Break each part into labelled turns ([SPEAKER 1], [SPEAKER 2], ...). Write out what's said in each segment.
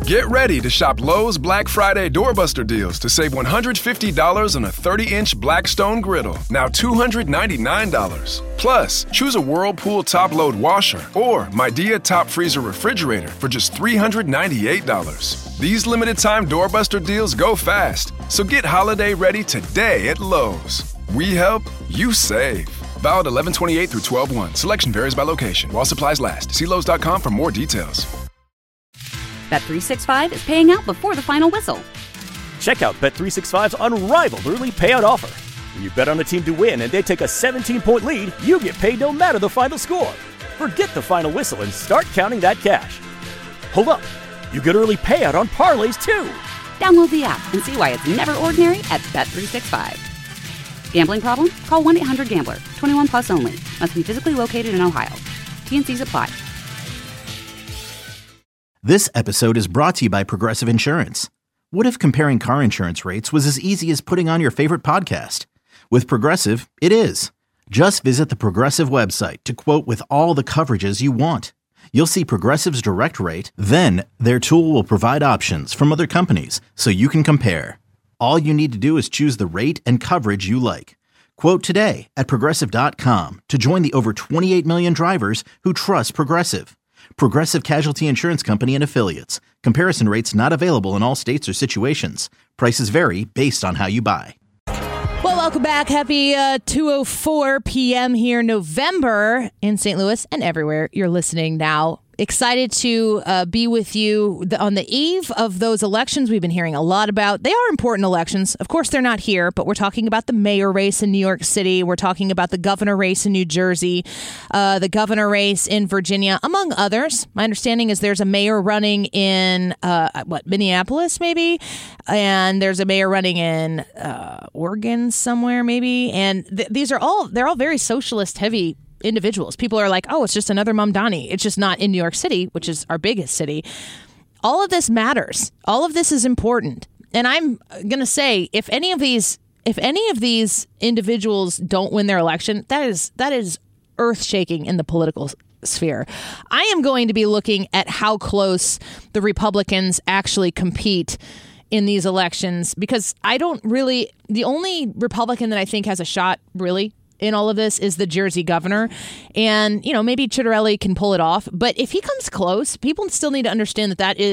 [SPEAKER 1] Get ready to shop Lowe's Black Friday Doorbuster deals to save $150 on a 30-inch Blackstone griddle, now $299. Plus, choose a Whirlpool top-load washer or Midea top freezer refrigerator for just $398. These limited-time Doorbuster deals go fast, so get holiday ready today at Lowe's. We help, you save. Valid 11/28 through 12/1. Selection varies by location. While supplies last. See Lowe's.com for more details.
[SPEAKER 2] Bet365 is paying out before the final whistle.
[SPEAKER 3] Check out Bet365's unrivaled early payout offer. When you bet on a team to win and they take a 17-point lead, you get paid no matter the final score. Forget the final whistle and start counting that cash. Hold up. You get early payout on parlays, too.
[SPEAKER 2] Download the app and see why it's never ordinary at Bet365. Gambling problem? Call 1-800-GAMBLER. 21 plus only. Must be physically located in Ohio. T&Cs apply.
[SPEAKER 4] This episode is brought to you by Progressive Insurance. What if comparing car insurance rates was as easy as putting on your favorite podcast? With Progressive, it is. Just visit the Progressive website to quote with all the coverages you want. You'll see Progressive's direct rate, then their tool will provide options from other companies so you can compare. All you need to do is choose the rate and coverage you like. Quote today at Progressive.com to join the over 28 million drivers who trust Progressive. Progressive Casualty Insurance Company and Affiliates. Comparison rates not available in all states or situations. Prices vary based on how you buy.
[SPEAKER 5] Well, welcome back. Happy 2:04 p.m. here, November in St. Louis and everywhere you're listening now. Excited to be with you on the eve of those elections we've been hearing a lot about. They are important elections. Of course, they're not here, but we're talking about the mayor race in New York City. We're talking about the governor race in New Jersey, the governor race in Virginia, among others. My understanding is there's a mayor running in, Minneapolis, maybe? And there's a mayor running in Oregon somewhere, maybe? And they're all very socialist-heavy individuals. People are like, oh, it's just another Mamdani. It's just not in New York City, which is our biggest city. All of this matters. All of this is important. And I'm going to say, if any of these individuals don't win their election, that is earth-shaking in the political sphere. I am going to be looking at how close the Republicans actually compete in these elections, because the only Republican that I think has a shot, really, in all of this is the Jersey governor. And, maybe Chitterelli can pull it off. But if he comes close, people still need to understand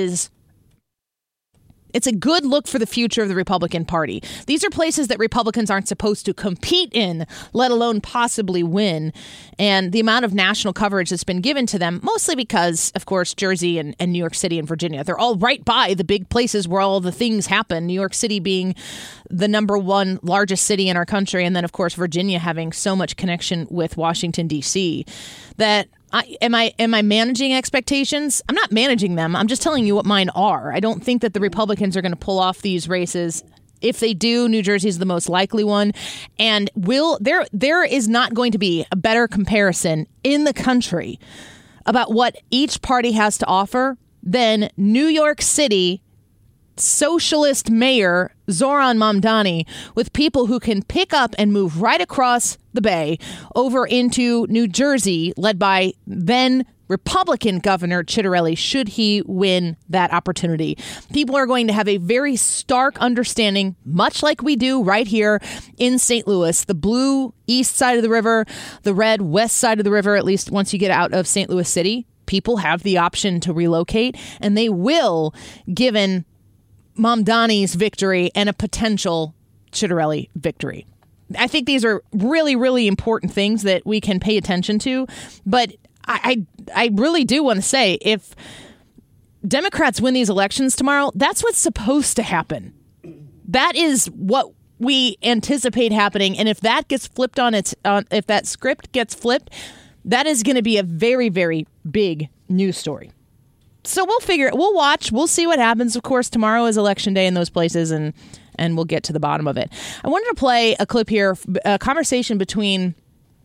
[SPEAKER 5] it's a good look for the future of the Republican Party. These are places that Republicans aren't supposed to compete in, let alone possibly win. And the amount of national coverage that's been given to them, mostly because, of course, Jersey and New York City and Virginia, they're all right by the big places where all the things happen. New York City being the number one largest city in our country. And then, of course, Virginia having so much connection with Washington, D.C. that Am I managing expectations? I'm not managing them. I'm just telling you what mine are. I don't think that the Republicans are going to pull off these races. If they do, New Jersey is the most likely one. And there is not going to be a better comparison in the country about what each party has to offer than New York City socialist mayor Zohran Mamdani with people who can pick up and move right across the bay over into New Jersey, led by then Republican Governor Chitterelli, should he win that opportunity. People are going to have a very stark understanding, much like we do right here in St. Louis, the blue east side of the river, the red west side of the river, at least once you get out of St. Louis City. People have the option to relocate, and they will, given Mamdani's victory and a potential Chitterelli victory. I think these are really, really important things that we can pay attention to. But I really do want to say, if Democrats win these elections tomorrow, that's what's supposed to happen. That is what we anticipate happening. And if that gets flipped if that script gets flipped, that is going to be a very, very big news story. So we'll watch, we'll see what happens. Of course, tomorrow is election day in those places, and we'll get to the bottom of it. I wanted to play a clip here, a conversation between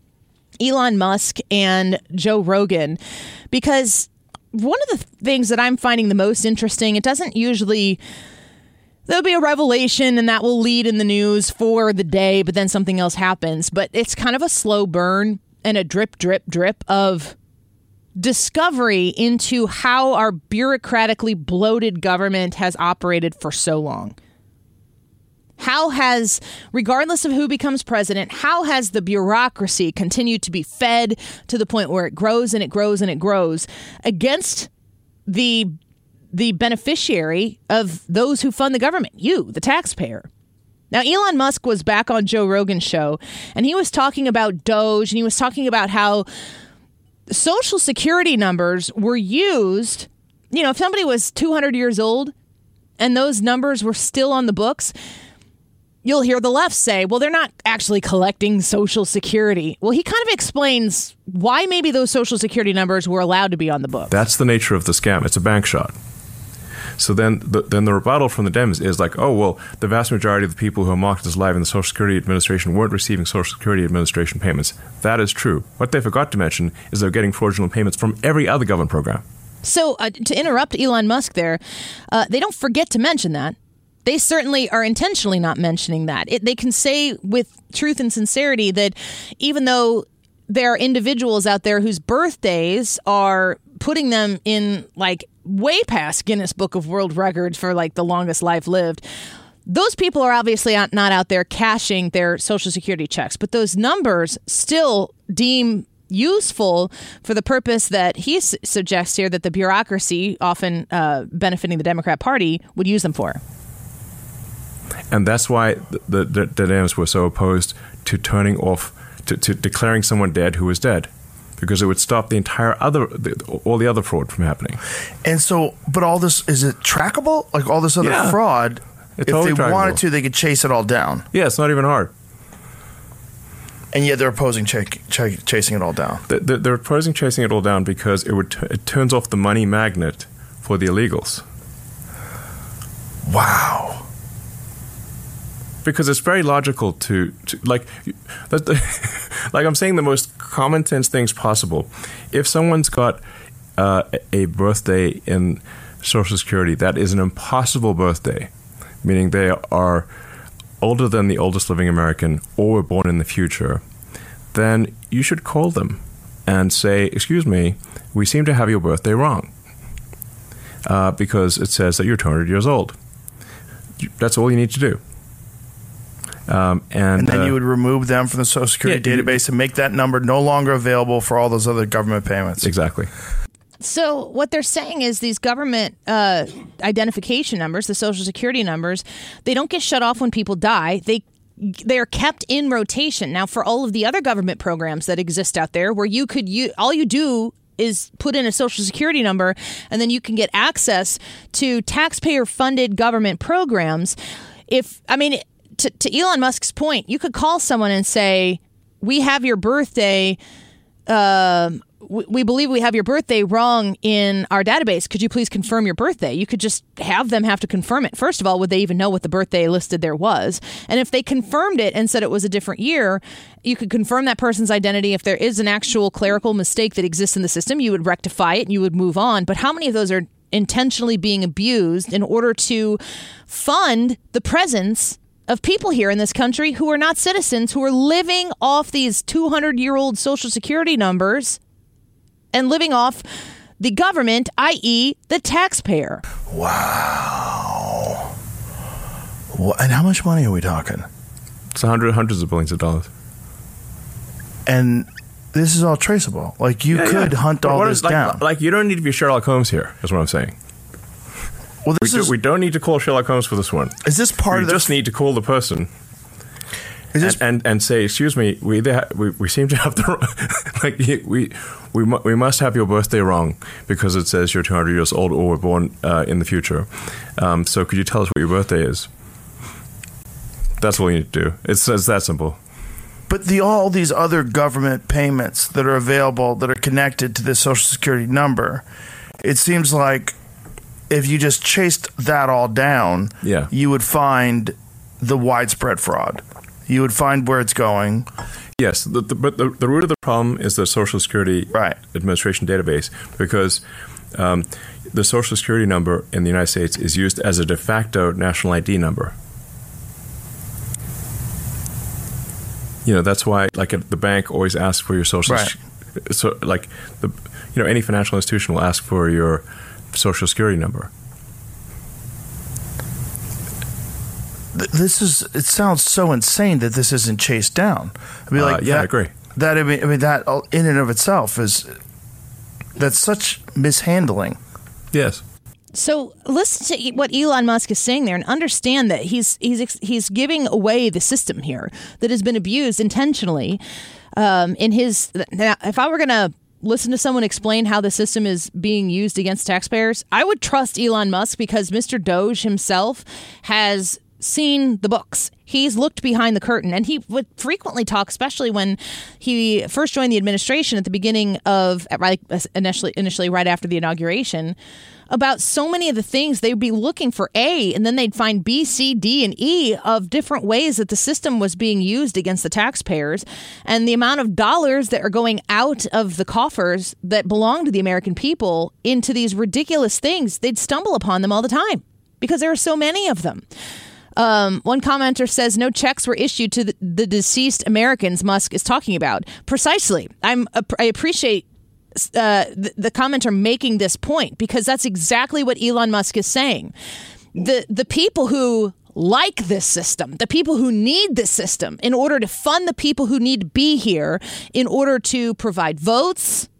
[SPEAKER 5] Elon Musk and Joe Rogan, because one of the things that I'm finding the most interesting, it doesn't usually, there'll be a revelation and that will lead in the news for the day, but then something else happens. But it's kind of a slow burn and a drip, drip, drip of discovery into how our bureaucratically bloated government has operated for so long. How has, regardless of who becomes president, how has the bureaucracy continued to be fed to the point where it grows and it grows and it grows against the beneficiary of those who fund the government, you, the taxpayer? Now, Elon Musk was back on Joe Rogan's show, and he was talking about Doge, and he was talking about how Social Security numbers were used. You know, if somebody was 200 years old and those numbers were still on the books, you'll hear the left say, well, they're not actually collecting Social Security. Well, he kind of explains why maybe those Social Security numbers were allowed to be on the book.
[SPEAKER 6] That's the nature of the scam. It's a bank shot. So then the rebuttal from the Dems is like, oh, well, the vast majority of the people who are marked as live in the Social Security Administration weren't receiving Social Security Administration payments. That is true. What they forgot to mention is they're getting fraudulent payments from every other government program. So
[SPEAKER 5] to interrupt Elon Musk there, they don't forget to mention that. They certainly are intentionally not mentioning that. They can say with truth and sincerity that even though there are individuals out there whose birthdays are putting them in like way past Guinness Book of World Records for like the longest life lived, those people are obviously not out there cashing their Social Security checks. But those numbers still deem useful for the purpose that he suggests here that the bureaucracy, often benefiting the Democrat Party, would use them for.
[SPEAKER 6] And that's why the Dems were so opposed to turning off, to declaring someone dead who was dead, because it would stop the entire all the other fraud from happening.
[SPEAKER 7] And so, but all this, is it trackable? Like all this other fraud, if totally they wanted to, they could chase it all down.
[SPEAKER 6] Yeah, it's not even hard.
[SPEAKER 7] And yet they're opposing chasing it all down.
[SPEAKER 6] They're opposing chasing it all down because it turns off the money magnet for the illegals.
[SPEAKER 7] Wow.
[SPEAKER 6] Because it's very logical to like I'm saying the most common sense things possible. If someone's got a birthday in Social Security that is an impossible birthday, meaning they are older than the oldest living American or were born in the future, then you should call them and say, excuse me, we seem to have your birthday wrong because it says that you're 200 years old. That's all you need to do.
[SPEAKER 7] And then you would remove them from the Social Security database and make that number no longer available for all those other government payments.
[SPEAKER 6] Exactly.
[SPEAKER 5] So what they're saying is these government identification numbers, the Social Security numbers, they don't get shut off when people die. They are kept in rotation. Now, for all of the other government programs that exist out there where all you do is put in a Social Security number and then you can get access to taxpayer-funded government programs. To Elon Musk's point, you could call someone and say, we have your birthday, we believe we have your birthday wrong in our database. Could you please confirm your birthday? You could just have them have to confirm it. First of all, would they even know what the birthday listed there was? And if they confirmed it and said it was a different year, you could confirm that person's identity. If there is an actual clerical mistake that exists in the system, you would rectify it and you would move on. But how many of those are intentionally being abused in order to fund the presence of people here in this country who are not citizens, who are living off these 200-year-old Social Security numbers and living off the government, i.e. the taxpayer?
[SPEAKER 7] Wow. And how much money are we talking?
[SPEAKER 6] It's hundreds of billions of dollars. And
[SPEAKER 7] this is all traceable. Like, you could hunt all this down.
[SPEAKER 6] Like, you don't need to be Sherlock Holmes here, is what I'm saying. Well, we don't need to call Sherlock Holmes for this one.
[SPEAKER 7] Is this part of
[SPEAKER 6] this? We just need to call the person and say, excuse me, we seem to have the we must have your birthday wrong because it says you're 200 years old or were born in the future. So could you tell us what your birthday is? That's all you need to do. It's that simple.
[SPEAKER 7] But all these other government payments that are available that are connected to this Social Security number, it seems like if you just chased that all down, you would find the widespread fraud. You would find where it's going.
[SPEAKER 6] Yes, but the root of the problem is the Social Security Administration database, because the Social Security number in the United States is used as a de facto national ID number. You know, that's why, like, the bank always asks for your social So, like, any financial institution will ask for your Social Security number.
[SPEAKER 7] It sounds so insane that this isn't chased down. I mean,
[SPEAKER 6] I agree.
[SPEAKER 7] That in and of itself that's such mishandling.
[SPEAKER 6] Yes.
[SPEAKER 5] So listen to what Elon Musk is saying there and understand that he's giving away the system here that has been abused intentionally. Now, if I were going to listen to someone explain how the system is being used against taxpayers, I would trust Elon Musk because Mr. Doge himself has seen the books. He's looked behind the curtain, and he would frequently talk, especially when he first joined the administration at the beginning of, initially right after the inauguration, about so many of the things they'd be looking for A, and then they'd find B, C, D, and E of different ways that the system was being used against the taxpayers, and the amount of dollars that are going out of the coffers that belong to the American people into these ridiculous things. They'd stumble upon them all the time because there are so many of them. One commenter says no checks were issued to the deceased Americans Musk is talking about. Precisely. I appreciate the commenter making this point because that's exactly what Elon Musk is saying. The people who like this system, the people who need this system in order to fund the people who need to be here in order to provide votes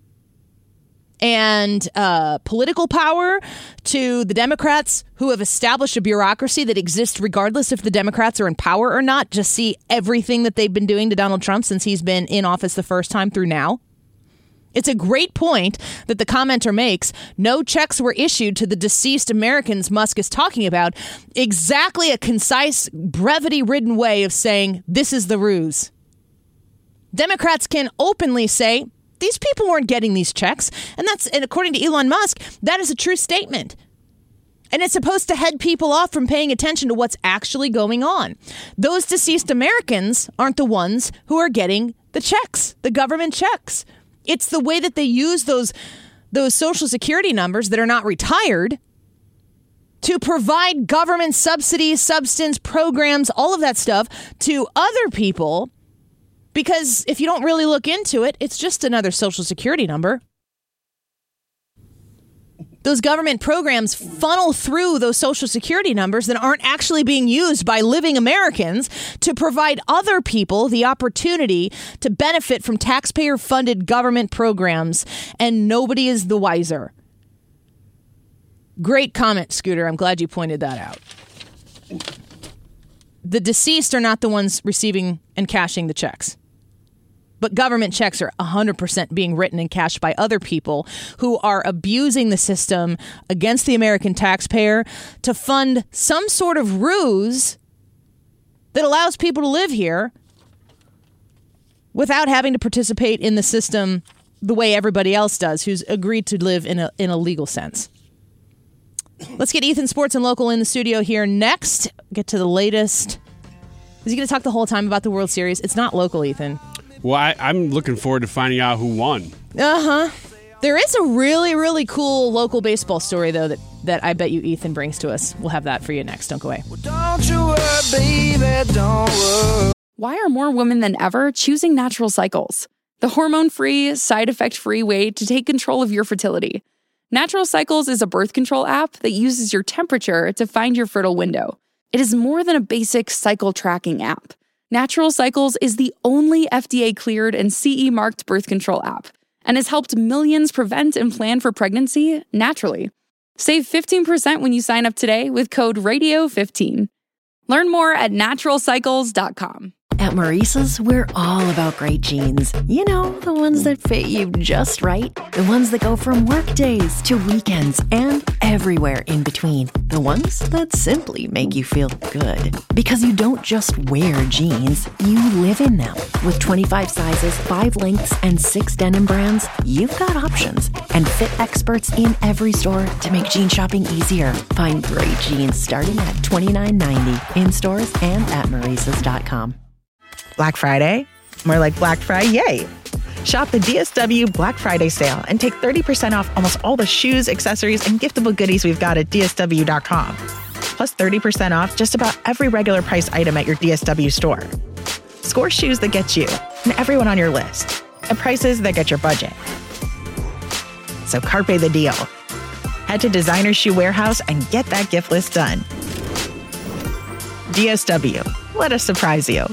[SPEAKER 5] and political power to the Democrats who have established a bureaucracy that exists regardless if the Democrats are in power or not. Just see everything that they've been doing to Donald Trump since he's been in office the first time through now. It's a great point that the commenter makes. No checks were issued to the deceased Americans Musk is talking about. Exactly a concise, brevity-ridden way of saying this is the ruse. Democrats can openly say, these people weren't getting these checks. And according to Elon Musk, that is a true statement. And it's supposed to head people off from paying attention to what's actually going on. Those deceased Americans aren't the ones who are getting the checks, the government checks. It's the way that they use those Social Security numbers that are not retired to provide government subsidies, substance programs, all of that stuff to other people. Because if you don't really look into it, it's just another Social Security number. Those government programs funnel through those Social Security numbers that aren't actually being used by living Americans to provide other people the opportunity to benefit from taxpayer-funded government programs, and nobody is the wiser. Great comment, Scooter. I'm glad you pointed that out. The deceased are not the ones receiving and cashing the checks. But government checks are 100% being written and cashed by other people who are abusing the system against the American taxpayer to fund some sort of ruse that allows people to live here without having to participate in the system the way everybody else does who's agreed to live in a legal sense. Let's get Ethan Sports and Local in the studio here next. Get to the latest. Is he going to talk the whole time about the World Series? It's not local, Ethan.
[SPEAKER 8] Well, I'm looking forward to finding out who won.
[SPEAKER 5] Uh-huh. There is a really, really cool local baseball story, though, that I bet you Ethan brings to us. We'll have that for you next. Don't go away.
[SPEAKER 9] Well, don't you worry, baby, don't worry.
[SPEAKER 10] Why are more women than ever choosing Natural Cycles? The hormone-free, side-effect-free way to take control of your fertility. Natural Cycles is a birth control app that uses your temperature to find your fertile window. It is more than a basic cycle tracking app. Natural Cycles is the only FDA-cleared and CE-marked birth control app and has helped millions prevent and plan for pregnancy naturally. Save 15% when you sign up today with code RADIO15. Learn more at naturalcycles.com.
[SPEAKER 11] At Maurice's, we're all about great jeans. You know, the ones that fit you just right. The ones that go from work days to weekends and everywhere in between. The ones that simply make you feel good. Because you don't just wear jeans, you live in them. With 25 sizes, 5 lengths, and 6 denim brands, you've got options. And fit experts in every store to make jean shopping easier. Find great jeans starting at $29.90 in stores and at Maurice's.com.
[SPEAKER 12] Black Friday? More like Black Friday, yay! Shop the DSW Black Friday sale and take 30% off almost all the shoes, accessories, and giftable goodies we've got at DSW.com. Plus 30% off just about every regular price item at your DSW store. Score shoes that get you and everyone on your list. at prices that get your budget. So carpe the deal. Head to Designer Shoe Warehouse and get that gift list done. DSW, let us surprise you.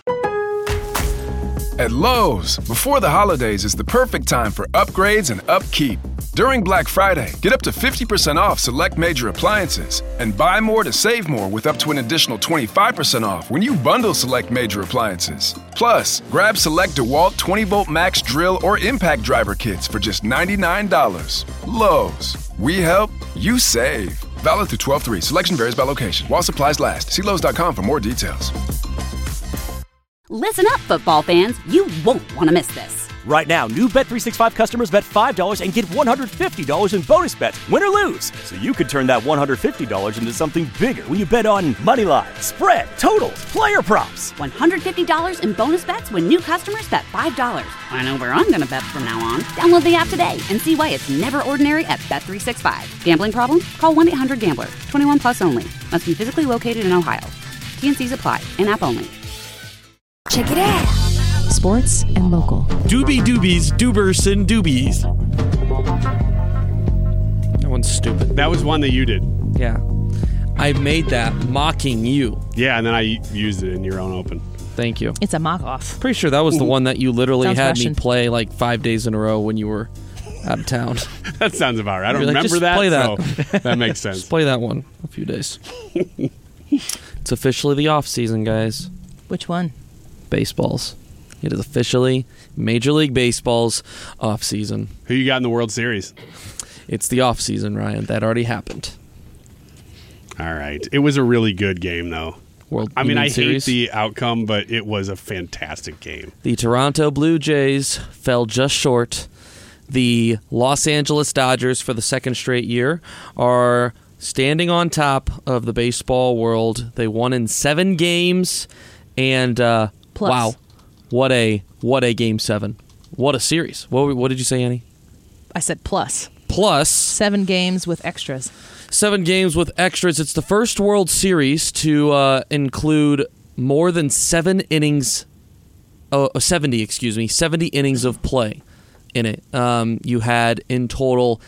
[SPEAKER 1] At Lowe's, before the holidays is the perfect time for upgrades and upkeep. During Black Friday, get up to 50% off select major appliances and buy more to save more with up to an additional 25% off when you bundle select major appliances. Plus, grab select DeWalt 20-volt max drill or impact driver kits for just $99. Lowe's, we help, you save. Valid through 12/3. Selection varies by location. While supplies last. See Lowe's.com for more details.
[SPEAKER 2] Listen up, football fans. You won't want to miss this.
[SPEAKER 3] Right now, new Bet365 customers bet $5 and get $150 in bonus bets, win or lose. So you could turn that $150 into something bigger when you bet on money line, spread, totals, player props.
[SPEAKER 2] $150 in bonus bets when new customers bet $5. I know where I'm going to bet from now on. Download the app today and see why it's never ordinary at Bet365. Gambling problem? Call 1-800-GAMBLER. 21 plus only. Must be physically located in Ohio. T&Cs apply. In-app only.
[SPEAKER 13] Check it out. Sports and local.
[SPEAKER 14] Doobie Doobies, Doobers and Doobies.
[SPEAKER 15] That one's stupid.
[SPEAKER 8] That was one that you did.
[SPEAKER 15] Yeah. I made that mocking you.
[SPEAKER 8] Yeah, and then I used it in your own open.
[SPEAKER 15] Thank you.
[SPEAKER 5] It's a mock-off.
[SPEAKER 15] Pretty sure that was the one that you literally
[SPEAKER 5] Sounds
[SPEAKER 15] had
[SPEAKER 5] Russian.
[SPEAKER 15] me play like 5 days in a row when you were out of town.
[SPEAKER 8] That sounds about right. I don't
[SPEAKER 15] You're like,
[SPEAKER 8] remember
[SPEAKER 15] just
[SPEAKER 8] that,
[SPEAKER 15] play that.
[SPEAKER 8] so that makes sense.
[SPEAKER 15] Just play that one a few days. It's officially the off season, guys.
[SPEAKER 5] Which one?
[SPEAKER 15] Baseballs. It is officially Major League Baseball's off season.
[SPEAKER 8] Who you got in the World Series?
[SPEAKER 15] It's the off season, Ryan. That already happened.
[SPEAKER 8] All right. It was a really good game, though. I mean, I
[SPEAKER 15] Series?
[SPEAKER 8] hate the outcome, but it was a fantastic game.
[SPEAKER 15] The Toronto Blue Jays fell just short. The Los Angeles Dodgers, for the second straight year, are standing on top of the baseball world. They won in 7 games, and wow, what a Game 7. What a series. What did you say, Annie?
[SPEAKER 5] I said plus.
[SPEAKER 15] Plus.
[SPEAKER 5] 7 games with extras.
[SPEAKER 15] 7 games with extras. It's the first World Series to include more than 70 innings of play in it. You had in total,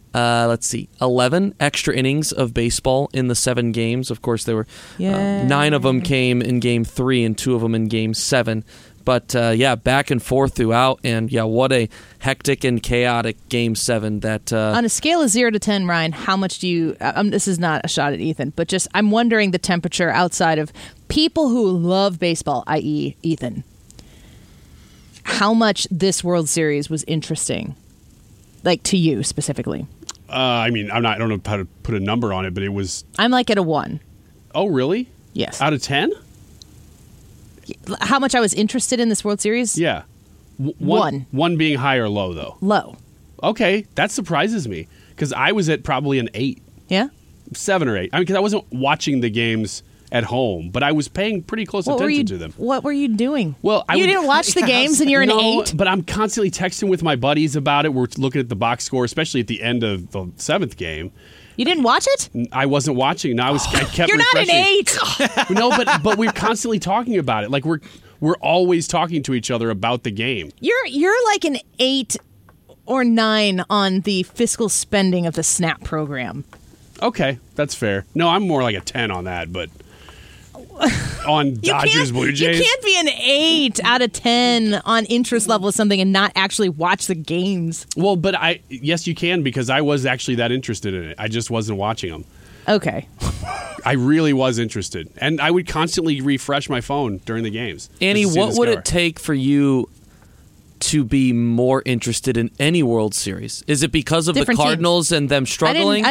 [SPEAKER 15] 11 extra innings of baseball in the 7 games. Of course, there were 9 of them came in Game 3 and 2 of them in Game 7. But, back and forth throughout, and, what a hectic and chaotic Game 7 that...
[SPEAKER 5] On a scale of 0 to 10, Ryan, how much do you... this is not a shot at Ethan, but just I'm wondering the temperature outside of people who love baseball, i.e. Ethan. How much this World Series was interesting, like to you specifically?
[SPEAKER 8] I mean, I don't know how to put a number on it, but it was...
[SPEAKER 5] I'm like at a 1.
[SPEAKER 8] Oh, really?
[SPEAKER 5] Yes.
[SPEAKER 8] Out of 10?
[SPEAKER 5] How much I was interested in this World Series?
[SPEAKER 8] Yeah.
[SPEAKER 5] 1.
[SPEAKER 8] 1 being high or low, though?
[SPEAKER 5] Low.
[SPEAKER 8] Okay, that surprises me, because I was at probably an 8.
[SPEAKER 5] Yeah?
[SPEAKER 8] 7 or 8. I mean, because I wasn't watching the games at home, but I was paying pretty close attention to them.
[SPEAKER 5] What were you doing?
[SPEAKER 8] Well,
[SPEAKER 5] you didn't watch the games and you're an 8?
[SPEAKER 8] But I'm constantly texting with my buddies about it. We're looking at the box score, especially at the end of the 7th game.
[SPEAKER 5] You didn't watch it?
[SPEAKER 8] I wasn't watching. No, I kept
[SPEAKER 5] You're
[SPEAKER 8] refreshing.
[SPEAKER 5] not an 8.
[SPEAKER 8] No, but we're constantly talking about it. Like we're always talking to each other about the game.
[SPEAKER 5] You're like an 8 or 9 on the fiscal spending of the SNAP program.
[SPEAKER 8] Okay, that's fair. No, I'm more like a 10 on that, but on Dodgers Blue Jays.
[SPEAKER 5] You can't be an 8 out of 10 on interest level of something and not actually watch the games.
[SPEAKER 8] Well, but yes, you can, because I was actually that interested in it. I just wasn't watching them.
[SPEAKER 5] Okay.
[SPEAKER 8] I really was interested. And I would constantly refresh my phone during the games.
[SPEAKER 15] Annie, what would it take for you to be more interested in any World Series? Is it because of
[SPEAKER 5] Different
[SPEAKER 15] the Cardinals
[SPEAKER 5] teams.
[SPEAKER 15] and them struggling?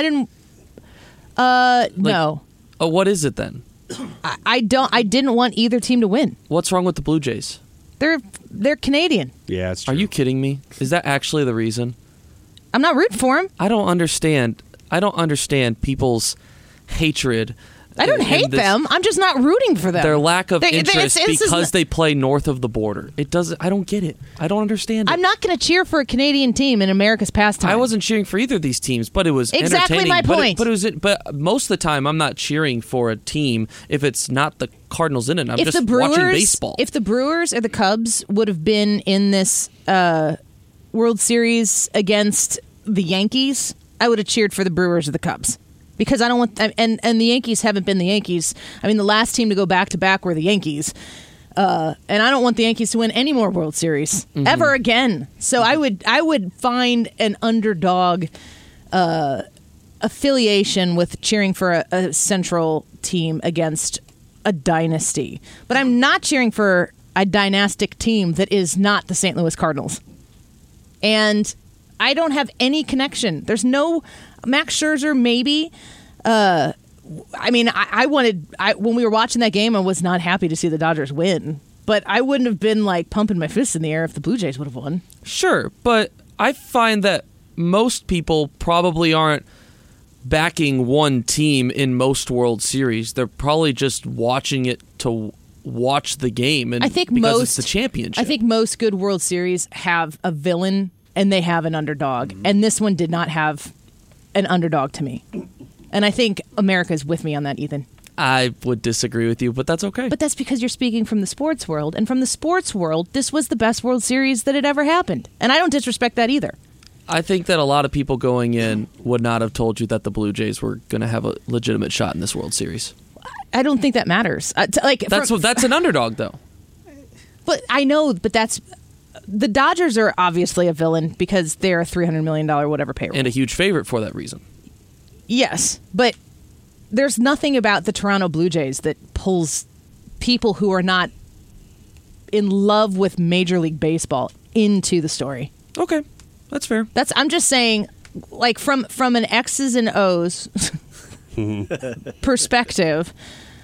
[SPEAKER 5] No.
[SPEAKER 15] Oh, what is it then?
[SPEAKER 5] I didn't want either team to win.
[SPEAKER 15] What's wrong with the Blue Jays?
[SPEAKER 5] They're Canadian.
[SPEAKER 8] Yeah, it's true.
[SPEAKER 15] Are you kidding me? Is that actually the reason?
[SPEAKER 5] I'm not rooting for them.
[SPEAKER 15] I don't understand people's hatred
[SPEAKER 5] I don't hate them. I'm just not rooting for them.
[SPEAKER 15] Their lack of interest because they play north of the border. I don't get it. I don't understand it.
[SPEAKER 5] I'm not going to cheer for a Canadian team in America's pastime.
[SPEAKER 15] I wasn't cheering for either of these teams, but it was
[SPEAKER 5] exactly
[SPEAKER 15] entertaining.
[SPEAKER 5] My point.
[SPEAKER 15] But most of the time, I'm not cheering for a team if it's not the Cardinals in it. I'm just watching baseball.
[SPEAKER 5] If the Brewers or the Cubs would have been in this World Series against the Yankees, I would have cheered for the Brewers or the Cubs. Because I don't want, and the Yankees haven't been the Yankees. I mean, the last team to go back to back were the Yankees, and I don't want the Yankees to win any more World Series ever again. So I would find an underdog affiliation with cheering for a central team against a dynasty. But I'm not cheering for a dynastic team that is not the St. Louis Cardinals, and I don't have any connection. There's no Max Scherzer, maybe. I mean, when we were watching that game, I was not happy to see the Dodgers win. But I wouldn't have been like pumping my fists in the air if the Blue Jays would have won.
[SPEAKER 15] Sure, but I find that most people probably aren't backing one team in most World Series. They're probably just watching it to watch the game, and because it's the championship.
[SPEAKER 5] I think most good World Series have a villain and they have an underdog. And this one did not have an underdog to me. And I think America's with me on that, Ethan.
[SPEAKER 15] I would disagree with you, but that's okay.
[SPEAKER 5] But that's because you're speaking from the sports world. And from the sports world, this was the best World Series that had ever happened. And I don't disrespect that either.
[SPEAKER 15] I think that a lot of people going in would not have told you that the Blue Jays were going to have a legitimate shot in this World Series.
[SPEAKER 5] I don't think that matters.
[SPEAKER 15] That's an underdog, though.
[SPEAKER 5] But I know, but that's... The Dodgers are obviously a villain because they're a $300 million whatever payroll.
[SPEAKER 15] And a huge favorite for that reason.
[SPEAKER 5] Yes, but there's nothing about the Toronto Blue Jays that pulls people who are not in love with Major League Baseball into the story.
[SPEAKER 15] Okay, that's fair.
[SPEAKER 5] I'm just saying, like, from an X's and O's perspective,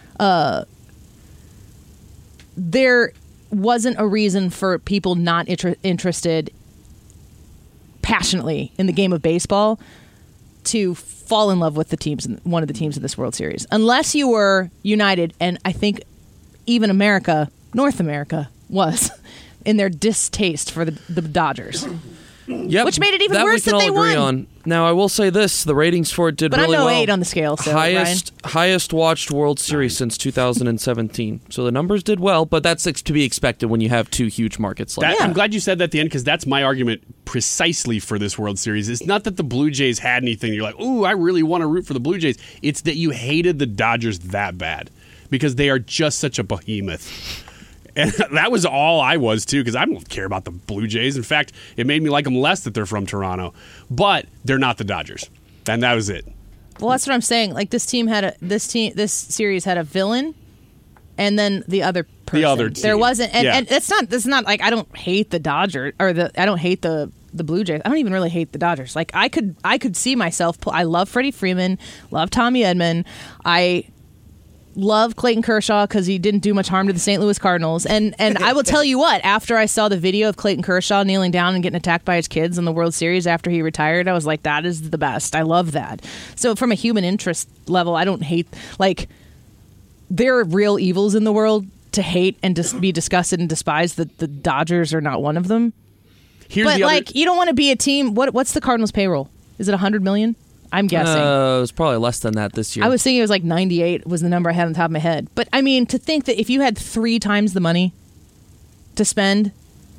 [SPEAKER 5] there wasn't a reason for people not interested passionately in the game of baseball to fall in love with one of the teams in this World Series. Unless you were United, and I think even North America, was in their distaste for the Dodgers.
[SPEAKER 15] Yep,
[SPEAKER 5] which made it even worse that they won.
[SPEAKER 15] On. Now, I will say this: the ratings for it did really well.
[SPEAKER 5] But I'm no 8 on the scale. So,
[SPEAKER 15] highest watched World Series since 2017. So the numbers did well, but that's to be expected when you have two huge markets like that.
[SPEAKER 8] I'm glad you said that at the end, because that's my argument precisely for this World Series. It's not that the Blue Jays had anything. You're like, ooh, I really want to root for the Blue Jays. It's that you hated the Dodgers that bad because they are just such a behemoth. And that was all I was, too, because I don't care about the Blue Jays. In fact, it made me like them less that they're from Toronto. But they're not the Dodgers. And that was it.
[SPEAKER 5] Well, that's what I'm saying. Like, this series had a villain and then the other person.
[SPEAKER 8] The other team.
[SPEAKER 5] There wasn't, and it's not like I don't hate the Dodgers, or I don't hate the Blue Jays. I don't even really hate the Dodgers. Like, I could see myself, I love Freddie Freeman, love Tommy Edman, I love Clayton Kershaw because he didn't do much harm to the St. Louis Cardinals. And I will tell you what, after I saw the video of Clayton Kershaw kneeling down and getting attacked by his kids in the World Series after he retired, I was like, that is the best. I love that. So from a human interest level, I don't hate, like, there are real evils in the world to hate and to be disgusted and despise. The Dodgers are not one of them. But you don't want to be a team. What's the Cardinals' payroll? Is it $100 million? I'm guessing.
[SPEAKER 15] It was probably less than that this year.
[SPEAKER 5] I was thinking it was like 98 was the number I had on top of my head. But, I mean, to think that if you had 3 times the money to spend,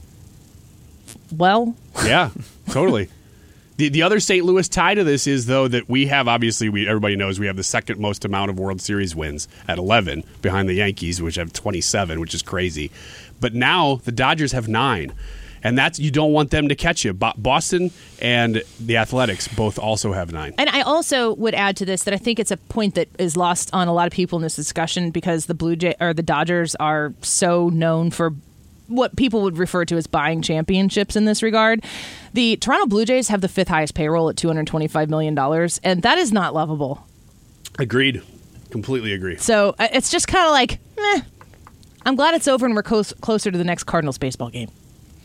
[SPEAKER 5] well...
[SPEAKER 8] Yeah, totally. The other St. Louis tie to this is, though, that we have, obviously, everybody knows we have the second most amount of World Series wins at 11 behind the Yankees, which have 27, which is crazy. But now the Dodgers have 9. And you don't want them to catch you. Boston and the Athletics both also have 9.
[SPEAKER 5] And I also would add to this that I think it's a point that is lost on a lot of people in this discussion because the Dodgers are so known for what people would refer to as buying championships in this regard. The Toronto Blue Jays have the 5th highest payroll at $225 million, and that is not lovable.
[SPEAKER 8] Agreed. Completely agree.
[SPEAKER 5] So it's just kind of like, meh. I'm glad it's over and we're closer to the next Cardinals baseball game.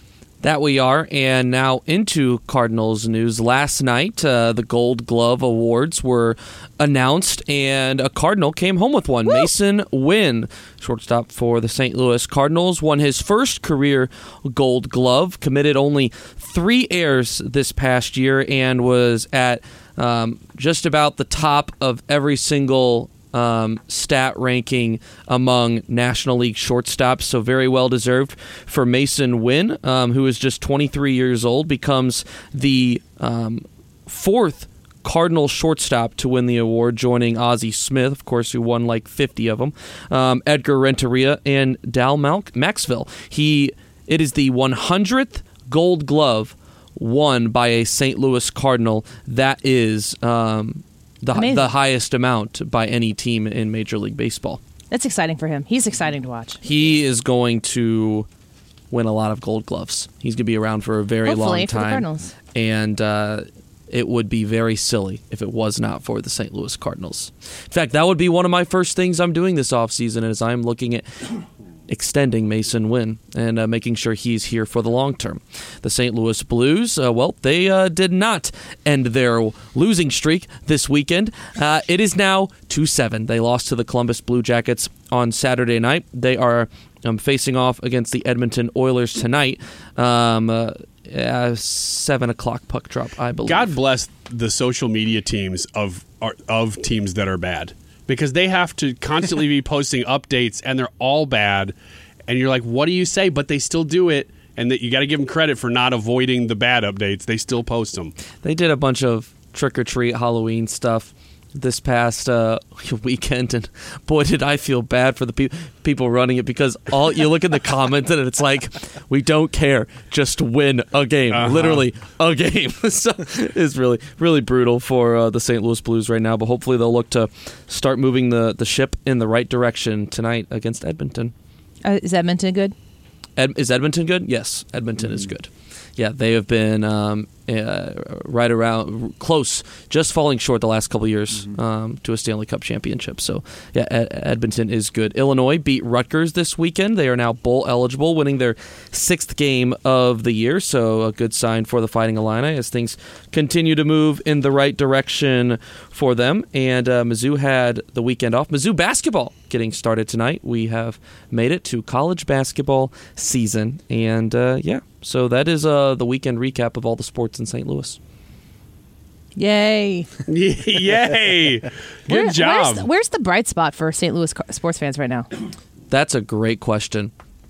[SPEAKER 15] That we are, and now into Cardinals news. Last night, the Gold Glove Awards were announced, and a Cardinal came home with one. Woo! Mason Wynn, shortstop for the St. Louis Cardinals, won his first career Gold Glove, committed only 3 errors this past year, and was at just about the top of every single stat ranking among National League shortstops, so very well deserved for Mason Wynn, who is just 23 years old, becomes the 4th Cardinal shortstop to win the award, joining Ozzie Smith, of course, who won like 50 of them, Edgar Renteria, and Dal Maxville. It is the 100th Gold Glove won by a St. Louis Cardinal. That is the highest amount by any team in Major League Baseball.
[SPEAKER 5] That's exciting for him. He's exciting to watch.
[SPEAKER 15] He is going to win a lot of Gold Gloves. He's going to be around for a very long time.
[SPEAKER 5] For the Cardinals.
[SPEAKER 15] And it would be very silly if it was not for the St. Louis Cardinals. In fact, that would be one of my first things I'm doing this offseason, as I'm looking at extending Mason Wynn and making sure he's here for the long term. The St. Louis Blues, they did not end their losing streak this weekend. It is now 2-7. They lost to the Columbus Blue Jackets on Saturday night. They are facing off against the Edmonton Oilers tonight. 7 o'clock puck drop, I believe.
[SPEAKER 8] God bless the social media teams of teams that are bad, because they have to constantly be posting updates, and they're all bad. And you're like, what do you say? But they still do it, and that you got to give them credit for not avoiding the bad updates. They still post them.
[SPEAKER 15] They did a bunch of trick-or-treat Halloween stuff this past weekend, and boy, did I feel bad for the people running it, because all you look at the comments and it's like, we don't care, just win a game, literally a game. So it's really, really brutal for the St. Louis Blues right now, but hopefully they'll look to start moving the ship in the right direction tonight against Edmonton.
[SPEAKER 5] Is Edmonton good?
[SPEAKER 15] Is Edmonton good? Yes, Edmonton is good. Yeah, they have been right around close, just falling short the last couple of years to a Stanley Cup championship. So, yeah, Edmonton is good. Illinois beat Rutgers this weekend. They are now bowl eligible, winning their 6th game of the year. So, a good sign for the Fighting Illini as things continue to move in the right direction for them. And Mizzou had the weekend off. Mizzou basketball getting started tonight. We have made it to college basketball season. And, so that is the weekend recap of all the sports in St. Louis.
[SPEAKER 5] Yay.
[SPEAKER 8] Yay. Good job.
[SPEAKER 5] Where's the bright spot for St. Louis sports fans right now?
[SPEAKER 15] That's a great question.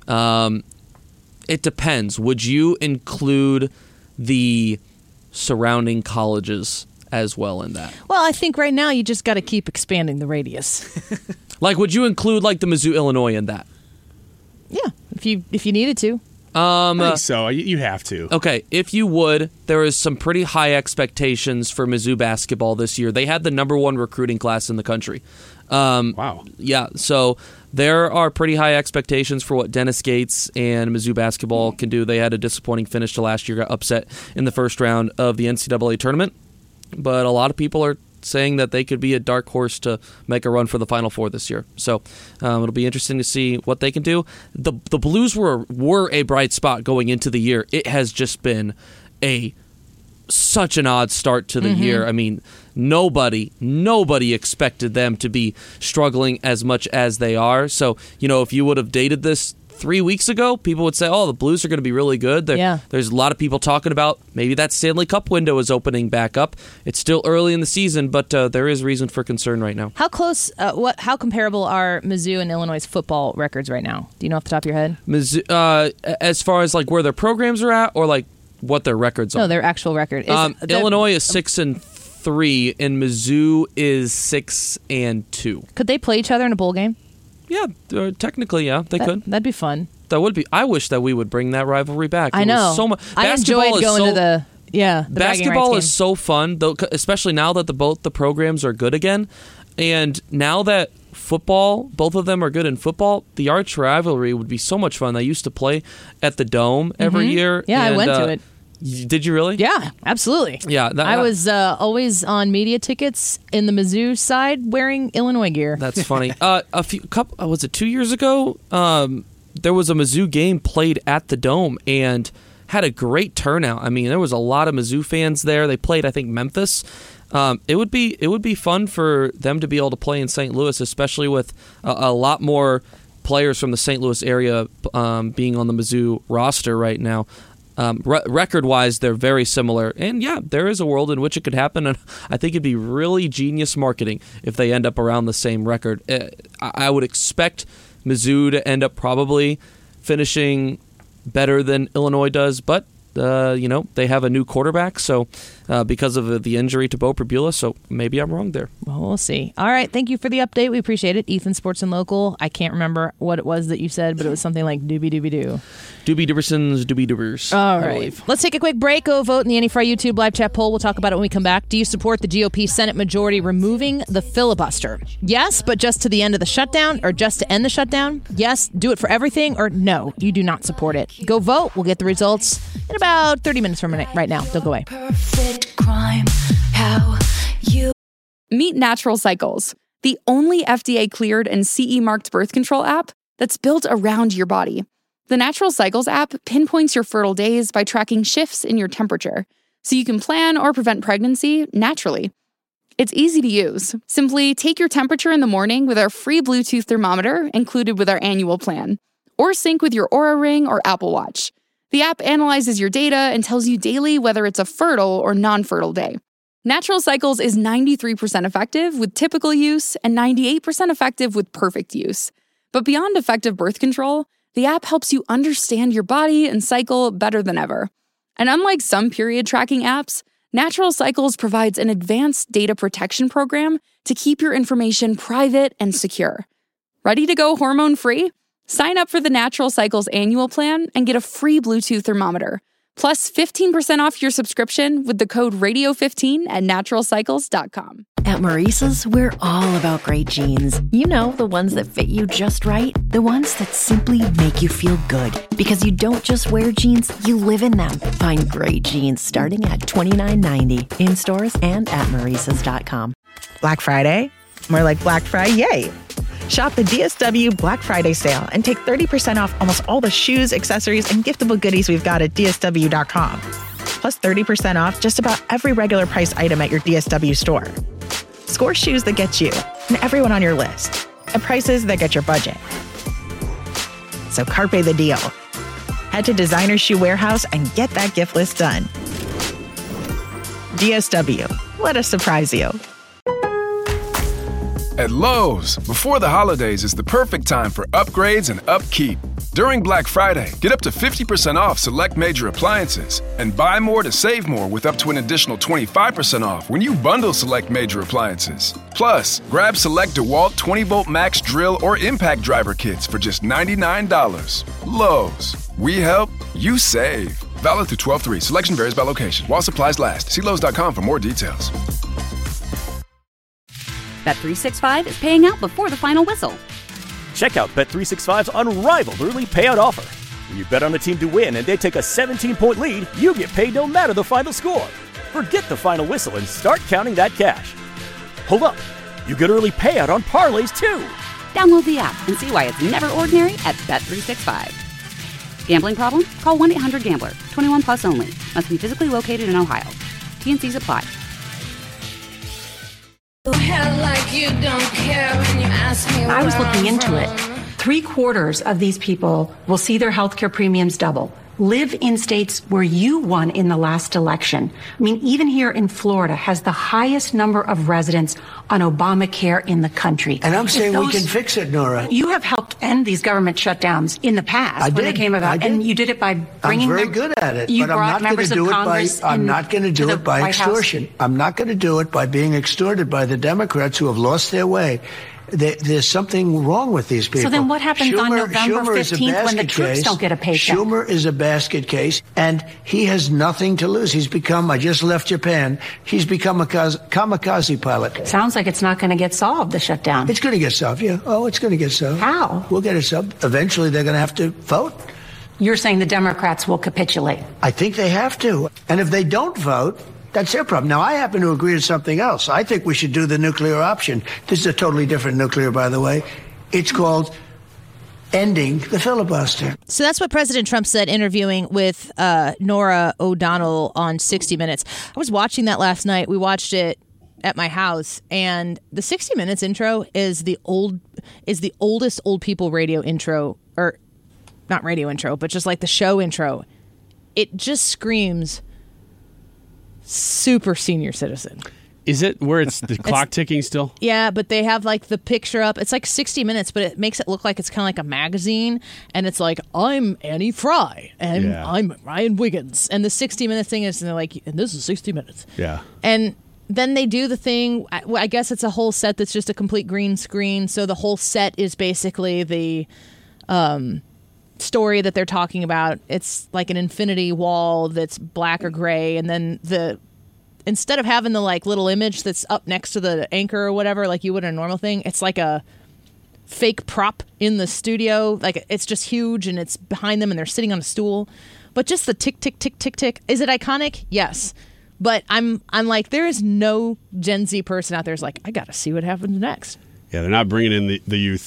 [SPEAKER 15] It depends. Would you include the surrounding colleges as well in that?
[SPEAKER 5] Well, I think right now you just got to keep expanding the radius.
[SPEAKER 15] Like, would you include like the Mizzou, Illinois in that?
[SPEAKER 5] Yeah, if you needed to.
[SPEAKER 8] I think so. You have to.
[SPEAKER 15] Okay, if you would, there is some pretty high expectations for Mizzou basketball this year. They had the #1 recruiting class in the country.
[SPEAKER 8] Wow.
[SPEAKER 15] Yeah, so there are pretty high expectations for what Dennis Gates and Mizzou basketball can do. They had a disappointing finish to last year, got upset in the first round of the NCAA tournament. But a lot of people are saying that they could be a dark horse to make a run for the Final Four this year. So it'll be interesting to see what they can do. The Blues were a bright spot going into the year. It has just been such an odd start to the year. I mean, nobody expected them to be struggling as much as they are. So, if you would have dated this 3 weeks ago, people would say, oh, the Blues are going to be really good. There's a lot of people talking about maybe that Stanley Cup window is opening back up. It's still early in the season, but there is reason for concern right now.
[SPEAKER 5] How close, how comparable are Mizzou and Illinois' football records right now? Do you know off the top of your head?
[SPEAKER 15] Mizzou, as far as like where their programs are at, or like what their records are?
[SPEAKER 5] No, their actual record.
[SPEAKER 15] Illinois is 6-3, and Mizzou is 6-2.
[SPEAKER 5] Could they play each other in a bowl game?
[SPEAKER 15] Yeah, technically, yeah, they could.
[SPEAKER 5] That'd be fun.
[SPEAKER 15] That would be. I wish that we would bring that rivalry back.
[SPEAKER 5] I know.
[SPEAKER 15] So much.
[SPEAKER 5] I enjoyed going to the
[SPEAKER 15] basketball is so fun, though, especially now that both the programs are good again, and now that football, both of them are good in football. The arch rivalry would be so much fun. They used to play at the Dome every year.
[SPEAKER 5] Yeah, I went to it.
[SPEAKER 15] Did you really?
[SPEAKER 5] Yeah, absolutely.
[SPEAKER 15] Yeah,
[SPEAKER 5] I was always on media tickets in the Mizzou side wearing Illinois gear.
[SPEAKER 15] That's funny. Was it 2 years ago? There was a Mizzou game played at the Dome, and had a great turnout. I mean, there was a lot of Mizzou fans there. They played, I think, Memphis. It would be fun for them to be able to play in St. Louis, especially with a lot more players from the St. Louis area being on the Mizzou roster right now. Record-wise, they're very similar. And yeah, there is a world in which it could happen, and I think it'd be really genius marketing if they end up around the same record. I would expect Mizzou to end up probably finishing better than Illinois does, but they have a new quarterback, so because of the injury to Beau Pribula, so maybe I'm wrong there.
[SPEAKER 5] Well, we'll see. All right, thank you for the update. We appreciate it. Ethan, Sports and Local. I can't remember what it was that you said, but it was something like doobie-doobie-doo.
[SPEAKER 15] Doobie-Doobersons, doobie-doobers.
[SPEAKER 5] All right. Let's take a quick break. Go vote in the Annie Fry YouTube live chat poll. We'll talk about it when we come back. Do you support the GOP Senate majority removing the filibuster? Yes, but just to the end of the shutdown, or just to end the shutdown? Yes, do it for everything, or no, you do not support it. Go vote. We'll get the results in about 30 minutes from right now. Don't go away.
[SPEAKER 10] Crime, how you Meet Natural Cycles, the only FDA-cleared and CE-marked birth control app that's built around your body. The Natural Cycles app pinpoints your fertile days by tracking shifts in your temperature, so you can plan or prevent pregnancy naturally. It's easy to use. Simply take your temperature in the morning with our free Bluetooth thermometer included with our annual plan, or sync with your Oura Ring or Apple Watch. The app analyzes your data and tells you daily whether it's a fertile or non-fertile day. Natural Cycles is 93% effective with typical use and 98% effective with perfect use. But beyond effective birth control, the app helps you understand your body and cycle better than ever. And unlike some period tracking apps, Natural Cycles provides an advanced data protection program to keep your information private and secure. Ready to go hormone-free? Sign up for the Natural Cycles annual plan and get a free Bluetooth thermometer, plus 15% off your subscription with the code RADIO15 at naturalcycles.com.
[SPEAKER 11] At Maurice's, we're all about great jeans. You know, the ones that fit you just right. The ones that simply make you feel good. Because you don't just wear jeans, you live in them. Find great jeans starting at $29.90 in stores and at Maurice's.com.
[SPEAKER 12] Black Friday? More like Black Friday. Shop the DSW Black Friday sale and take 30% off almost all the shoes, accessories, and giftable goodies we've got at DSW.com. Plus 30% off just about every regular price item at your DSW store. Score shoes that get you and everyone on your list at prices that get your budget. So carpe the deal. Head to Designer Shoe Warehouse and get that gift list done. DSW. Let us surprise you.
[SPEAKER 1] At Lowe's, before the holidays is the perfect time for upgrades and upkeep. During Black Friday, get up to 50% off select major appliances and buy more to save more with up to an additional 25% off when you bundle select major appliances. Plus, grab select DeWalt 20-volt max drill or impact driver kits for just $99. Lowe's. We help, you save. Valid through 12/3. Selection varies by location. While supplies last. See Lowe's.com for more details.
[SPEAKER 2] Bet365 is paying out before the final whistle.
[SPEAKER 3] Check out Bet365's unrivaled early payout offer. When you bet on a team to win and they take a 17-point lead, you get paid no matter the final score. Forget the final whistle and start counting that cash. Hold up. You get early payout on parlays, too.
[SPEAKER 2] Download the app and see why it's never ordinary at Bet365. Gambling problem? Call 1-800-GAMBLER. 21 plus only. Must be physically located in Ohio. T&Cs apply.
[SPEAKER 16] I was looking into it. 3/4 of these people will see their healthcare premiums double. Live in states where you won in the last election. I mean, even here in Florida has the highest number of residents on Obamacare in the country.
[SPEAKER 17] And I'm saying we can fix it, Nora.
[SPEAKER 16] You have helped end these government shutdowns in the past when they came about, and you did it by bringing
[SPEAKER 17] I'm very good at it,
[SPEAKER 16] you
[SPEAKER 17] but I'm not going to do it by. I'm not going to do it by extortion. I'm not going to do it by being extorted by the Democrats who have lost their way. There's something wrong with these people.
[SPEAKER 16] So then what happens on November 15th when the troops don't get a paycheck?
[SPEAKER 17] Schumer is a basket case, and he has nothing to lose. He's become, I just left Japan, he's become a kamikaze pilot.
[SPEAKER 16] Sounds like it's not going to get solved, the shutdown.
[SPEAKER 17] It's going to get solved, yeah. Oh, it's going to get solved.
[SPEAKER 16] How?
[SPEAKER 17] We'll get it solved. Eventually, they're going to have to vote.
[SPEAKER 16] You're saying the Democrats will capitulate?
[SPEAKER 17] I think they have to. And if they don't vote, that's their problem. Now, I happen to agree with something else. I think we should do the nuclear option. This is a totally different nuclear, by the way. It's called ending the filibuster.
[SPEAKER 5] So that's what President Trump said interviewing with Norah O'Donnell on 60 Minutes. I was watching that last night. We watched it at my house, and the 60 Minutes intro is the oldest old people radio intro, or not radio intro, but just like the show intro. It just screams super senior citizen.
[SPEAKER 8] Is it where it's the clock ticking still?
[SPEAKER 5] Yeah, but they have like the picture up. It's like 60 Minutes, but it makes it look like it's kind of like a magazine. And it's like, I'm Annie Fry, and I'm Ryan Wiggins. And the 60 Minutes thing is, and they're like, and this is 60 Minutes.
[SPEAKER 8] Yeah.
[SPEAKER 5] And then they do the thing. I guess it's a whole set that's just a complete green screen. So the whole set is basically the story that they're talking about. It's like an infinity wall that's black or gray, and then instead of having the like little image that's up next to the anchor or whatever, like you would in a normal thing, it's like a fake prop in the studio. Like it's just huge, and it's behind them, and they're sitting on a stool. But just the tick, tick, tick, tick, tick. Is it iconic? Yes. But I'm like, there is no Gen Z person out there who's like, I got to see what happens next.
[SPEAKER 8] Yeah, they're not bringing in the youth.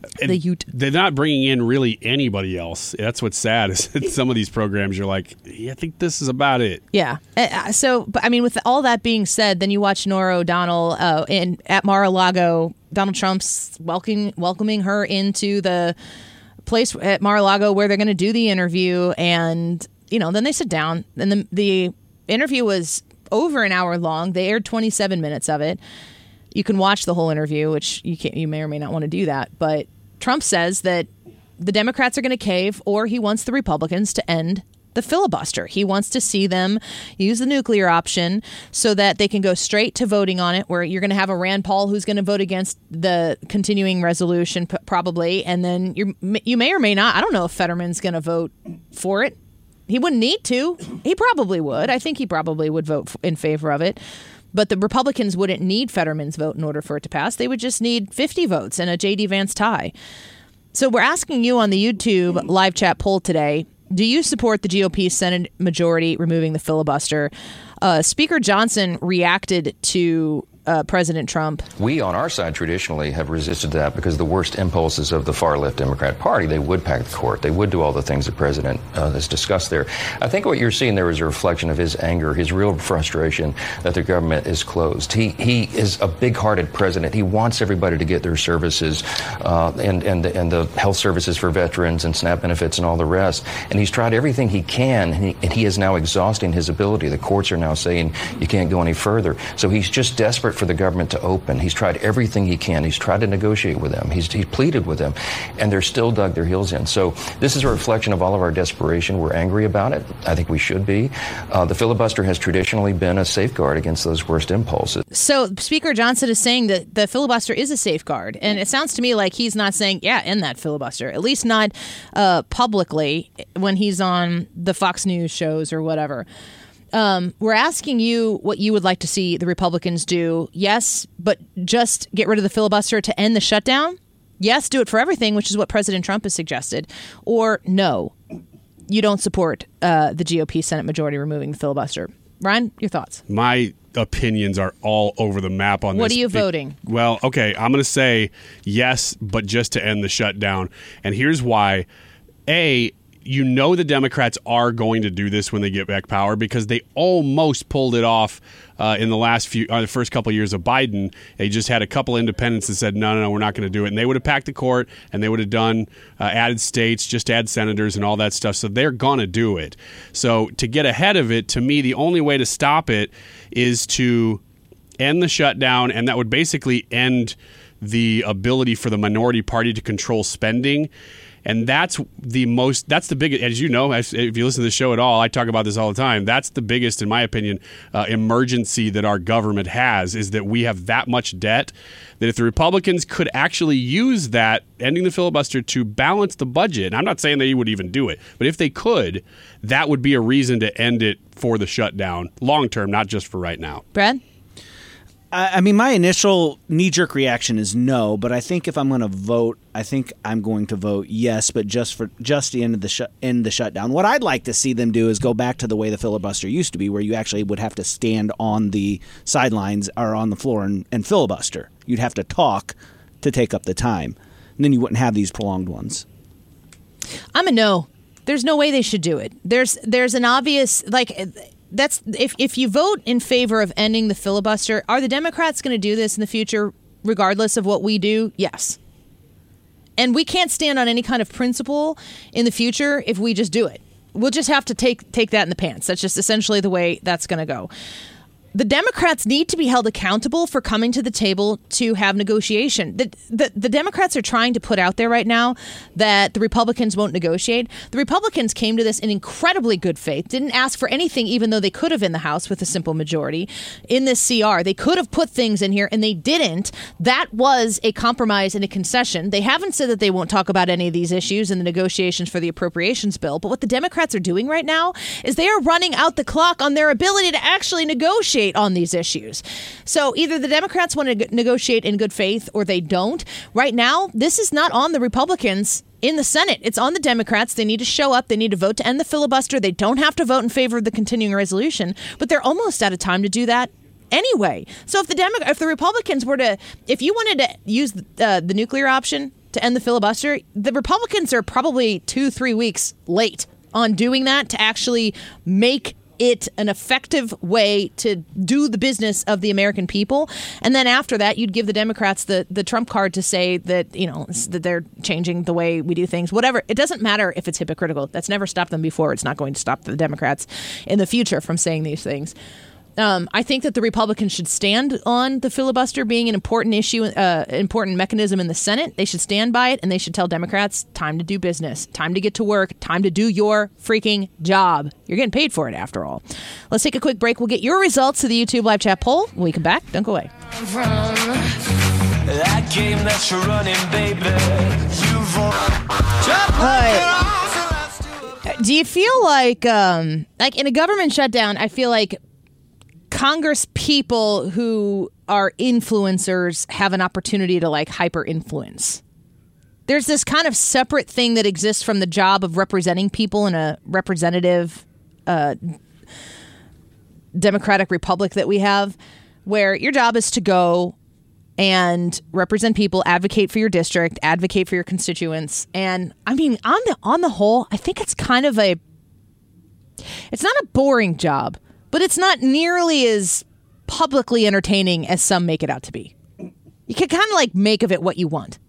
[SPEAKER 8] They're not bringing in really anybody else. That's what's sad is that some of these programs you're like, I think this is about it.
[SPEAKER 5] Yeah. So, but I mean, with all that being said, then you watch Norah O'Donnell at Mar-a-Lago. Donald Trump's welcoming her into the place at Mar-a-Lago where they're going to do the interview, and then they sit down, and the interview was over an hour long. They aired 27 minutes of it. You can watch the whole interview, which you may or may not want to do that. But Trump says that the Democrats are going to cave, or he wants the Republicans to end the filibuster. He wants to see them use the nuclear option so that they can go straight to voting on it, where you're going to have a Rand Paul who's going to vote against the continuing resolution probably. And then you may or may not. I don't know if Fetterman's going to vote for it. He wouldn't need to. He probably would. I think he probably would vote in favor of it. But the Republicans wouldn't need Fetterman's vote in order for it to pass. They would just need 50 votes and a J.D. Vance tie. So we're asking you on the YouTube live chat poll today, do you support the GOP Senate majority removing the filibuster? Speaker Johnson reacted to President Trump.
[SPEAKER 18] We on our side traditionally have resisted that because the worst impulses of the far-left Democrat Party, they would pack the court. They would do all the things the president has discussed there. I think what you're seeing there is a reflection of his anger, his real frustration that the government is closed. He is a big-hearted president. He wants everybody to get their services and the health services for veterans and SNAP benefits and all the rest. And he's tried everything he can, and he is now exhausting his ability. The courts are now saying you can't go any further. So he's just desperate for the government to open. He's tried everything he can. He's tried to negotiate with them. He's pleaded with them, and they're still dug their heels in. So this is a reflection of all of our desperation. We're angry about it. I think we should be. The filibuster has traditionally been a safeguard against those worst impulses.
[SPEAKER 5] So Speaker Johnson is saying that the filibuster is a safeguard, and it sounds to me like he's not saying, end that filibuster, at least not publicly when he's on the Fox News shows or whatever. We're asking you what you would like to see the Republicans do. Yes, but just get rid of the filibuster to end the shutdown. Yes, do it for everything, which is what President Trump has suggested. Or no, you don't support the GOP Senate majority removing the filibuster. Ryan, your thoughts?
[SPEAKER 8] My opinions are all over the map on this.
[SPEAKER 5] What are you voting?
[SPEAKER 8] Well, okay, I'm going to say yes, but just to end the shutdown. And here's why. The Democrats are going to do this when they get back power because they almost pulled it off in the first couple of years of Biden. They just had a couple independents that said, no, we're not going to do it. And they would have packed the court, and they would have done added states, just add senators and all that stuff. So they're going to do it. So to get ahead of it, to me, the only way to stop it is to end the shutdown, and that would basically end the ability for the minority party to control spending. And that's the biggest, as you know, if you listen to the show at all, I talk about this all the time. That's the biggest, in my opinion, emergency that our government has, is that we have that much debt that if the Republicans could actually use that, ending the filibuster, to balance the budget, and I'm not saying they would even do it, but if they could, that would be a reason to end it for the shutdown long term, not just for right now.
[SPEAKER 5] Brad?
[SPEAKER 19] I mean, my initial knee-jerk reaction is no, but I think if I'm going to vote, I think I'm going to vote yes, but just the end of the shutdown. What I'd like to see them do is go back to the way the filibuster used to be, where you actually would have to stand on the sidelines or on the floor and filibuster. You'd have to talk to take up the time, and then you wouldn't have these prolonged ones.
[SPEAKER 5] I'm a no. There's no way they should do it. There's an obvious, that's if you vote in favor of ending the filibuster, are the Democrats going to do this in the future regardless of what we do? Yes. And we can't stand on any kind of principle in the future if we just do it. We'll just have to take that in the pants. That's just essentially the way that's going to go. The Democrats need to be held accountable for coming to the table to have negotiation. The Democrats are trying to put out there right now that the Republicans won't negotiate. The Republicans came to this in incredibly good faith, didn't ask for anything, even though they could have in the House with a simple majority. In this CR, they could have put things in here, and they didn't. That was a compromise and a concession. They haven't said that they won't talk about any of these issues in the negotiations for the appropriations bill, but what the Democrats are doing right now is they are running out the clock on their ability to actually negotiate on these issues. So either the Democrats want to negotiate in good faith or they don't. Right now, this is not on the Republicans in the Senate. It's on the Democrats. They need to show up. They need to vote to end the filibuster. They don't have to vote in favor of the continuing resolution, but they're almost out of time to do that anyway. So if the Republicans were to, if you wanted to use the nuclear option to end the filibuster, the Republicans are probably 2-3 weeks late on doing that to actually make it an effective way to do the business of the American people. And then after that, you'd give the Democrats the trump card to say that, that they're changing the way we do things, whatever. It doesn't matter if it's hypocritical. That's never stopped them before. It's not going to stop the Democrats in the future from saying these things. I think that the Republicans should stand on the filibuster being an important issue, important mechanism in the Senate. They should stand by it, and they should tell Democrats, time to do business, time to get to work, time to do your freaking job. You're getting paid for it, after all. Let's take a quick break. We'll get your results of the YouTube live chat poll when we come back. Don't go away.
[SPEAKER 9] That game that you're running, baby.
[SPEAKER 5] Do you feel like in a government shutdown, I feel like Congress people who are influencers have an opportunity to hyper influence. There's this kind of separate thing that exists from the job of representing people in a representative democratic republic that we have, where your job is to go and represent people, advocate for your district, advocate for your constituents. And I mean, on the whole, I think it's kind of it's not a boring job, but it's not nearly as publicly entertaining as some make it out to be. You can kind of make of it what you want.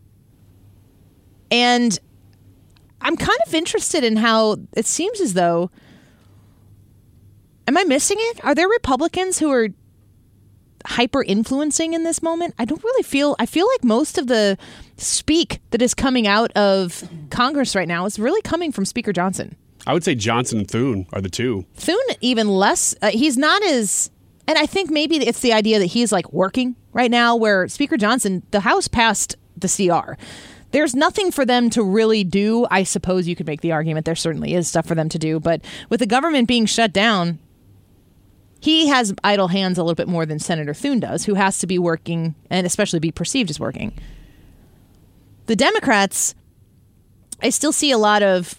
[SPEAKER 5] And I'm kind of interested in how it seems as though, am I missing it? Are there Republicans who are hyper influencing in this moment? I feel like most of the speak that is coming out of Congress right now is really coming from Speaker Johnson.
[SPEAKER 8] I would say Johnson and Thune are the two.
[SPEAKER 5] Thune even less. He's not as, and I think maybe it's the idea that he's working right now, where Speaker Johnson, the House passed the CR. There's nothing for them to really do. I suppose you could make the argument there certainly is stuff for them to do, but with the government being shut down, he has idle hands a little bit more than Senator Thune does, who has to be working and especially be perceived as working. The Democrats, I still see a lot of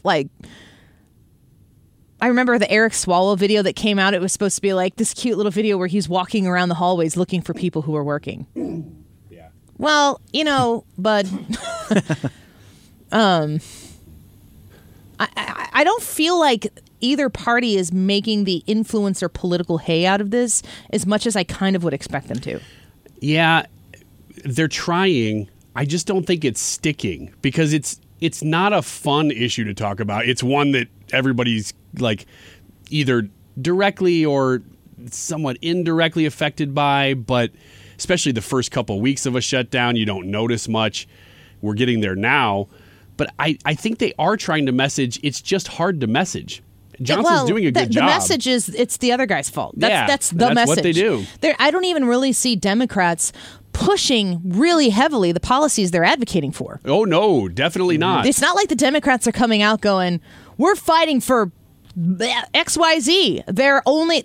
[SPEAKER 5] I remember the Eric Swalwell video that came out. It was supposed to be this cute little video where he's walking around the hallways looking for people who are working. Yeah. Well, but I don't feel like either party is making the influencer political hay out of this as much as I kind of would expect them to.
[SPEAKER 8] Yeah, they're trying. I just don't think it's sticking because it's not a fun issue to talk about. It's one that everybody's either directly or somewhat indirectly affected by, but especially the first couple weeks of a shutdown, you don't notice much. We're getting there now. But I think they are trying to message. It's just hard to message. Johnson's doing a good job.
[SPEAKER 5] The message is it's the other guy's fault. That's the message.
[SPEAKER 8] What they do.
[SPEAKER 5] I don't even really see Democrats pushing really heavily the policies they're advocating for.
[SPEAKER 8] Oh, no, definitely not.
[SPEAKER 5] It's not like the Democrats are coming out going, we're fighting for XYZ. Their only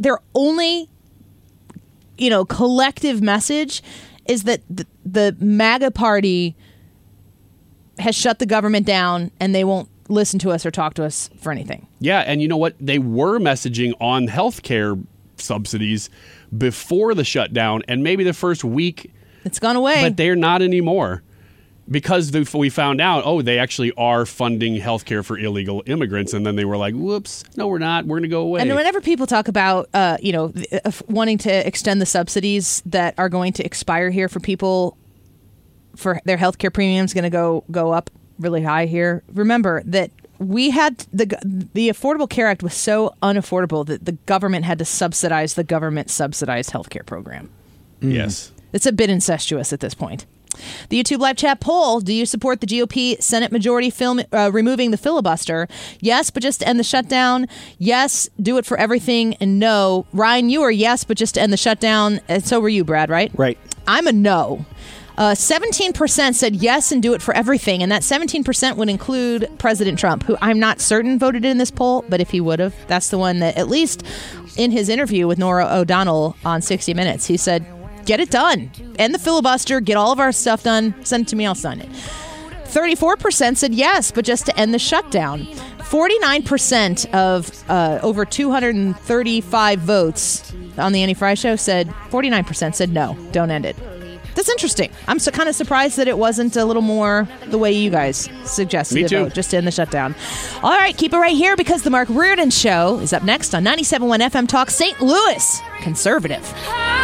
[SPEAKER 5] collective message is that the MAGA party has shut the government down and they won't listen to us or talk to us for anything.
[SPEAKER 8] Yeah, and you know what? They were messaging on healthcare subsidies before the shutdown, and maybe the first week
[SPEAKER 5] it's gone away.
[SPEAKER 8] But they're not anymore. because we found out, they actually are funding healthcare for illegal immigrants, and then they were like, "Whoops, no, we're not. We're going to go away."
[SPEAKER 5] And whenever people talk about, wanting to extend the subsidies that are going to expire here for people, for their healthcare premiums going to go up really high here, remember that we had the Affordable Care Act was so unaffordable that the government had to subsidize the government-subsidized healthcare program.
[SPEAKER 8] Yes.
[SPEAKER 5] It's a bit incestuous at this point. The YouTube live chat poll: do you support the GOP Senate majority removing the filibuster? Yes, but just to end the shutdown. Yes, do it for everything. And no. Ryan, you are yes, but just to end the shutdown. And so were you, Brad, right?
[SPEAKER 19] Right.
[SPEAKER 5] I'm a no. 17% said yes and do it for everything. And that 17% would include President Trump, who I'm not certain voted in this poll, but if he would have, that's the one that, at least in his interview with Norah O'Donnell on 60 Minutes, he said, get it done. End the filibuster. Get all of our stuff done. Send it to me. I'll sign it. 34% said yes, but just to end the shutdown. 49% of over 235 votes on the Annie Frey Show said, 49% said no, don't end it. That's interesting. I'm kind of surprised that it wasn't a little more the way you guys suggested.
[SPEAKER 8] Me too.
[SPEAKER 5] Vote, just to end the shutdown. All right, keep it right here because the Mark Reardon Show is up next on 97.1 FM Talk St. Louis Conservative.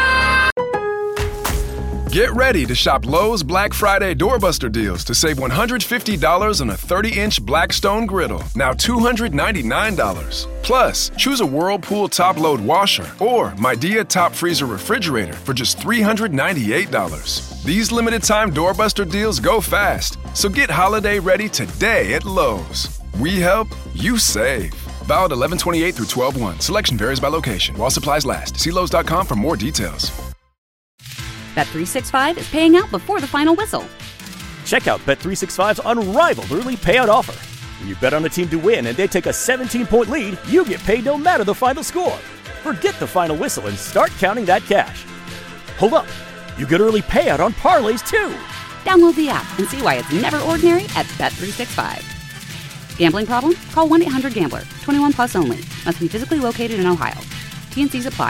[SPEAKER 1] Get ready to shop Lowe's Black Friday doorbuster deals to save $150 on a 30-inch Blackstone griddle, now $299. Plus, choose a Whirlpool top-load washer or Midea top freezer refrigerator for just $398. These limited-time doorbuster deals go fast, so get holiday ready today at Lowe's. We help, you save. Valid 11/28 through 12/1. Selection varies by location. While supplies last. See Lowe's.com for more details.
[SPEAKER 2] Bet365 is paying out before the final whistle.
[SPEAKER 3] Check out Bet365's unrivaled early payout offer. When you bet on a team to win and they take a 17-point lead, you get paid no matter the final score. Forget the final whistle and start counting that cash. Hold up. You get early payout on parlays, too.
[SPEAKER 2] Download the app and see why it's never ordinary at Bet365. Gambling problem? Call 1-800-GAMBLER. 21 plus only. Must be physically located in Ohio. T&Cs apply.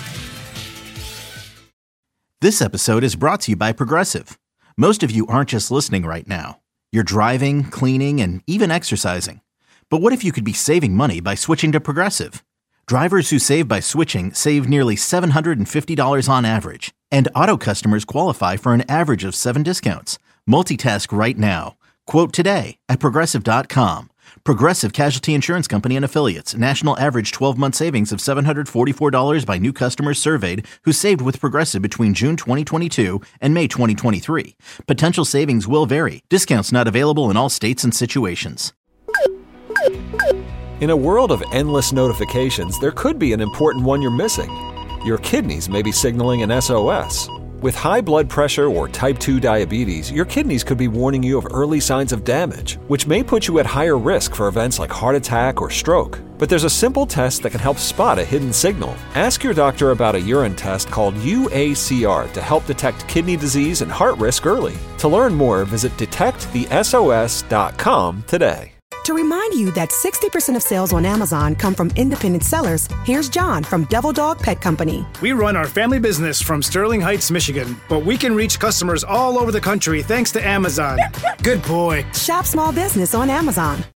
[SPEAKER 4] This episode is brought to you by Progressive. Most of you aren't just listening right now. You're driving, cleaning, and even exercising. But what if you could be saving money by switching to Progressive? Drivers who save by switching save nearly $750 on average. And auto customers qualify for an average of 7 discounts. Multitask right now. Quote today at Progressive.com. Progressive Casualty Insurance Company and Affiliates. National average 12-month savings of $744 by new customers surveyed who saved with Progressive between June 2022 and May 2023. Potential savings will vary. Discounts not available in all states and situations.
[SPEAKER 20] In a world of endless notifications, there could be an important one you're missing. Your kidneys may be signaling an SOS. With high blood pressure or type 2 diabetes, your kidneys could be warning you of early signs of damage, which may put you at higher risk for events like heart attack or stroke. But there's a simple test that can help spot a hidden signal. Ask your doctor about a urine test called UACR to help detect kidney disease and heart risk early. To learn more, visit detectthesos.com today.
[SPEAKER 21] To remind you that 60% of sales on Amazon come from independent sellers, here's John from Devil Dog Pet Company.
[SPEAKER 22] We run our family business from Sterling Heights, Michigan, but we can reach customers all over the country thanks to Amazon. Good boy.
[SPEAKER 21] Shop small business on Amazon.